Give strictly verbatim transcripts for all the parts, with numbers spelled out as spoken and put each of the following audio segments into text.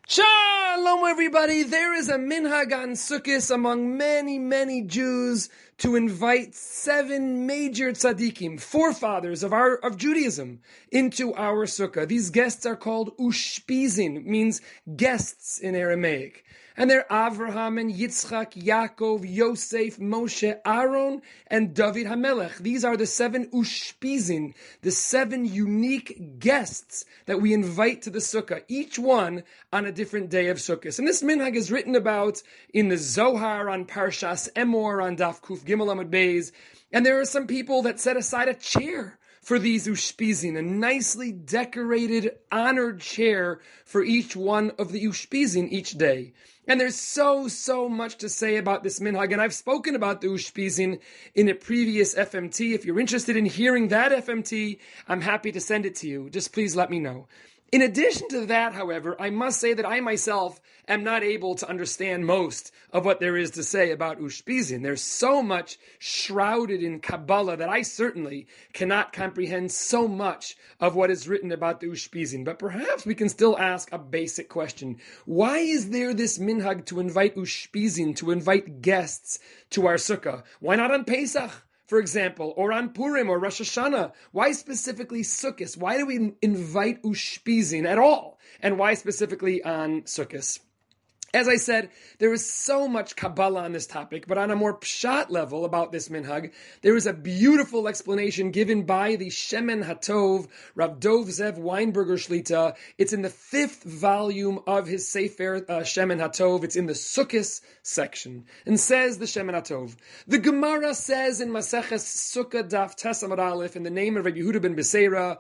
Shalom, everybody. There is a minhag on Sukkot among many, many Jews to invite seven major tzaddikim, forefathers of our of Judaism, into our sukkah. These guests are called ushpizin, means guests in Aramaic. And they're Avraham and Yitzchak, Yaakov, Yosef, Moshe, Aaron, and David HaMelech. These are the seven ushpizin, the seven unique guests that we invite to the sukkah, each one on a different day of Sukkot. And this minhag is written about in the Zohar on Parshas Emor on Daf Kuf Gimel Amud Beis. And there are some people that set aside a chair for these ushpizin, a nicely decorated, honored chair for each one of the ushpizin each day. And there's so, so much to say about this minhag, and I've spoken about the ushpizin in a previous F M T. If you're interested in hearing that F M T, I'm happy to send it to you. Just please let me know. In addition to that, however, I must say that I myself am not able to understand most of what there is to say about ushpizin. There's so much shrouded in Kabbalah that I certainly cannot comprehend so much of what is written about the ushpizin. But perhaps we can still ask a basic question. Why is there this minhag to invite ushpizin, to invite guests to our sukkah? Why not on Pesach, for example, or on Purim or Rosh Hashanah? Why specifically Sukkot? Why do we invite ushpizin at all? And why specifically on Sukkot? As I said, there is so much Kabbalah on this topic, but on a more pshat level about this minhag, there is a beautiful explanation given by the Shemen HaTov, Rav Dov Zev Weinberger Shlita. It's in the fifth volume of his Sefer uh, Shemen HaTov. It's in the Sukkot section. And says the Shemen HaTov, the Gemara says in Maseches Sukkah Daf Tes Amud Aleph, in the name of Rabbi Yehuda ben Beseira,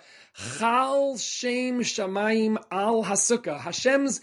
Chal Shem Shamayim Al HaSukkah. Hashem's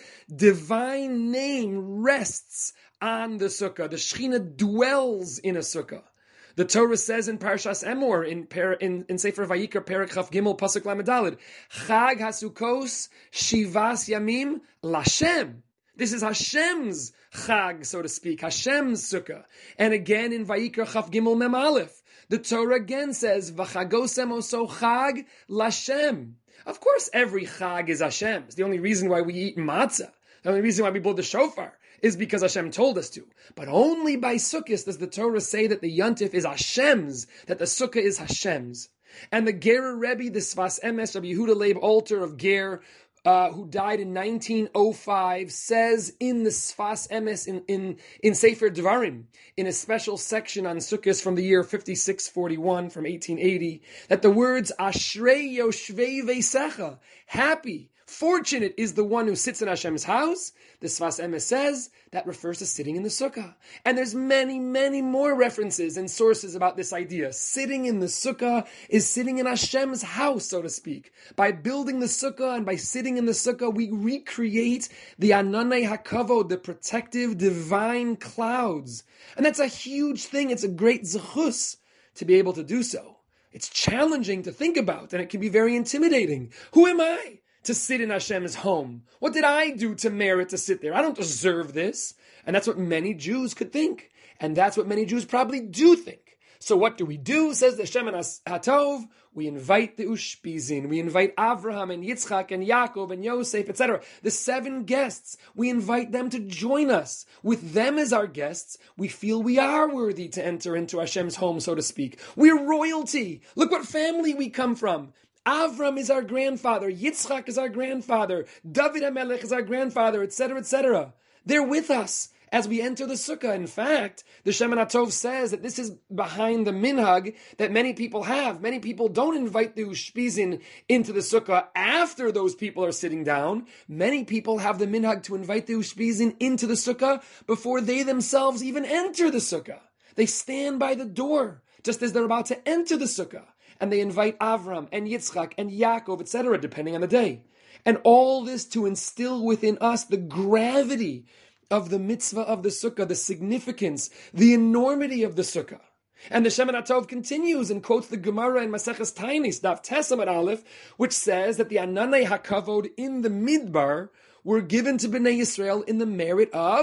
divine name rests on the sukkah. The Shekhinah dwells in a sukkah. The Torah says in Parshas Emor, in, in, in Sefer Vayikra, Perek Chaf Gimel, Pasuk Lamed Daled, Chag HaSukkos Shivas Yamim Lashem. This is Hashem's Chag, so to speak, Hashem's sukkah. And again in Vayikra Chaf Gimel Mem Aleph, the Torah again says, V'chagosem oso chag lashem. Of course, every chag is Hashem's. The only reason why we eat matzah, the only reason why we blow the shofar, is because Hashem told us to. But only by Sukkot does the Torah say that the Yontif is Hashem's, that the sukkah is Hashem's. And the Gerer Rebbe, the Sfas Emes, Rabbi Yehuda Leib Alter of Ger, Uh, who died in nineteen oh five, says in the Sfas Emes, in, in, in Sefer Devarim, in a special section on Sukkot from the year fifty-six forty-one, from eighteen eighty, that the words Ashrei Yoshvei Veisecha, happy, fortunate is the one who sits in Hashem's house. The Sfas Emes says that refers to sitting in the sukkah. And there's many, many more references and sources about this idea. Sitting in the sukkah is sitting in Hashem's house, so to speak. By building the sukkah and by sitting in the sukkah, we recreate the Ananei HaKavod, the protective divine clouds. And that's a huge thing. It's a great zechus to be able to do so. It's challenging to think about, and it can be very intimidating. Who am I to sit in Hashem's home? What did I do to merit to sit there? I don't deserve this. And that's what many Jews could think. And that's what many Jews probably do think. So what do we do, says the Shemen HaTov? We invite the ushpizin. We invite Avraham and Yitzchak and Yaakov and Yosef, et cetera. The seven guests. We invite them to join us. With them as our guests, we feel we are worthy to enter into Hashem's home, so to speak. We're royalty. Look what family we come from. Avram is our grandfather. Yitzchak is our grandfather. David HaMelech is our grandfather, et cetera, et cetera. They're with us as we enter the sukkah. In fact, the Shemen HaTov says that this is behind the minhag that many people have. Many people don't invite the ushpizin into the sukkah after those people are sitting down. Many people have the minhag to invite the ushpizin into the sukkah before they themselves even enter the sukkah. They stand by the door just as they're about to enter the sukkah. And they invite Avram and Yitzchak and Yaakov, et cetera, depending on the day. And all this to instill within us the gravity of the mitzvah of the sukkah, the significance, the enormity of the sukkah. And the Shemen HaTov continues and quotes the Gemara in Maseches Tainis, Daf Tes Amud Aleph, which says that the Ananei HaKavod in the Midbar were given to Bnei Yisrael in the merit of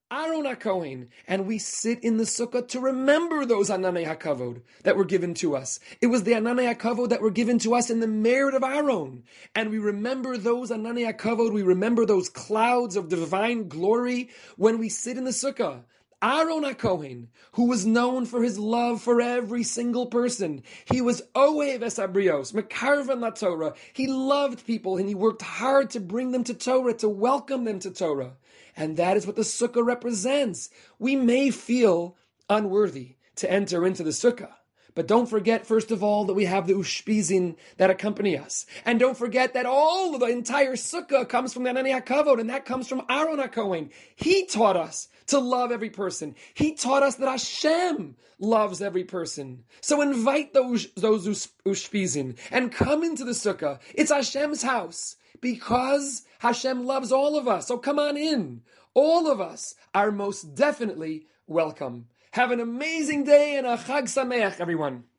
Aaron HaKohen, and we sit in the sukkah to remember those Ananei HaKavod that were given to us. It was the Ananei HaKavod that were given to us in the merit of Aaron. And we remember those Ananei HaKavod, we remember those clouds of divine glory when we sit in the sukkah. Aaron HaKohen, who was known for his love for every single person. He was Ohev es Habrios, Mekarvan la Torah. He loved people and he worked hard to bring them to Torah, to welcome them to Torah. And that is what the sukkah represents. We may feel unworthy to enter into the sukkah. But don't forget, first of all, that we have the ushpizin that accompany us. And don't forget that all of the entire sukkah comes from the Ananei HaKavod, and that comes from Aaron HaKohen. He taught us to love every person. He taught us that Hashem loves every person. So invite those, those ushpizin and come into the sukkah. It's Hashem's house because Hashem loves all of us. So come on in. All of us are most definitely welcome. Have an amazing day and a Chag Sameach, everyone.